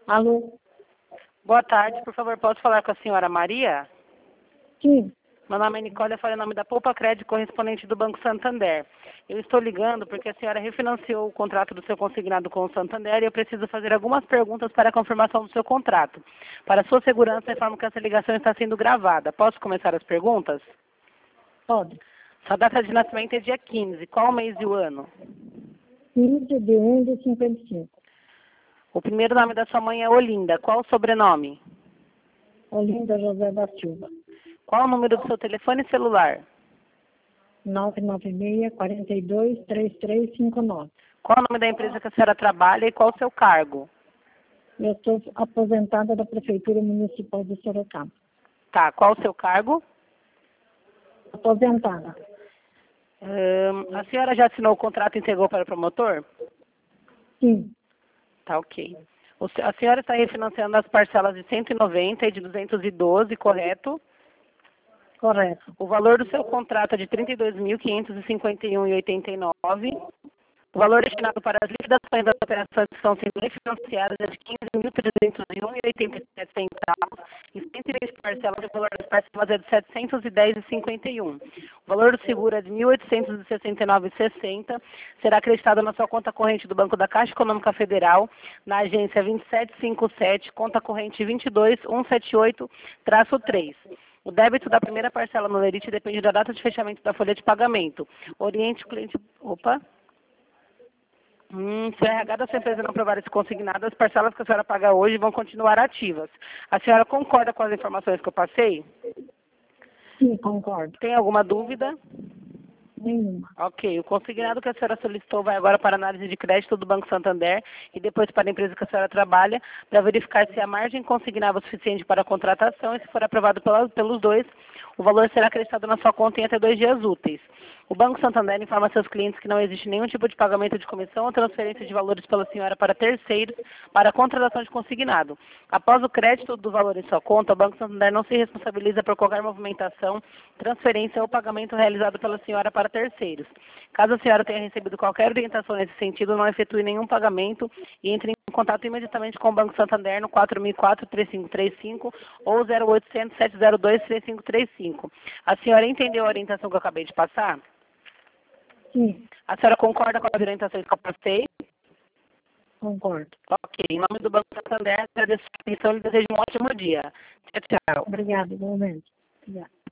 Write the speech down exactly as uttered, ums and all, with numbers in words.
Alô? Boa tarde, por favor, posso falar com a senhora Maria? Sim. Meu nome é Nicole, eu falo em nome da Poupa Crédito, correspondente do Banco Santander. Eu estou ligando porque a senhora refinanciou o contrato do seu consignado com o Santander e eu preciso fazer algumas perguntas para a confirmação do seu contrato. Para sua segurança, informo que essa ligação está sendo gravada. Posso começar as perguntas? Pode. Sua data de nascimento é dia quinze. Qual o mês e o ano? quinze de um de cinquenta e cinco. O primeiro nome da sua mãe é Olinda. Qual o sobrenome? Olinda José da Silva. Qual o número do seu telefone celular? nove nove seis, quatro dois, três três cinco nove. Qual o nome da empresa que a senhora trabalha e qual o seu cargo? Eu estou aposentada da Prefeitura Municipal de Sorocaba. Tá, qual o seu cargo? Aposentada. Hum, a senhora já assinou o contrato e entregou para o promotor? Sim. Tá, ok. O se- a senhora está refinanciando as parcelas de cento e noventa e de duzentos e doze, correto? Correto. O valor do seu contrato é de trinta e dois mil, quinhentos e cinquenta e um reais e oitenta e nove centavos. O valor destinado para as liquidações das operações que estão sendo refinanciadas é de quinze mil, trezentos e um reais e oitenta e sete centavos. E cento e vinte parcelas, o valor das parcelas é de setecentos e dez reais e cinquenta e um centavos. O valor do seguro é de mil oitocentos e sessenta e nove reais e sessenta centavos. Será acreditado na sua conta corrente do Banco da Caixa Econômica Federal, na agência vinte e sete cinquenta e sete, conta corrente vinte e dois mil cento e setenta e oito três. O débito da primeira parcela no Lerite depende da data de fechamento da folha de pagamento. Oriente o cliente... Opa! Hum, se o R H da sua empresa não aprovar esse consignado, as parcelas que a senhora paga hoje vão continuar ativas. A senhora concorda com as informações que eu passei? Sim, concordo. Tem alguma dúvida? Nenhuma. Ok, o consignado que a senhora solicitou vai agora para análise de crédito do Banco Santander e depois para a empresa que a senhora trabalha, para verificar se a margem consignada é suficiente para a contratação e se for aprovado pela, pelos dois, o valor será acrescentado na sua conta em até dois dias úteis. O Banco Santander informa seus clientes que não existe nenhum tipo de pagamento de comissão ou transferência de valores pela senhora para terceiros para a contratação de consignado. Após o crédito do valor em sua conta, o Banco Santander não se responsabiliza por qualquer movimentação, transferência ou pagamento realizado pela senhora para terceiros. Caso a senhora tenha recebido qualquer orientação nesse sentido, não efetue nenhum pagamento e entre em contato imediatamente com o Banco Santander no quatro mil e quatro, três cinco três cinco ou zero oitocentos, sete zero dois, três cinco três cinco. A senhora entendeu a orientação que eu acabei de passar? Sim, A senhora concorda com as orientações que eu passei? concordo. Ok. Em nome do Banco Santander, agradeço a atenção e desejo um ótimo dia. Tchau, tchau. Obrigada, igualmente. Obrigada.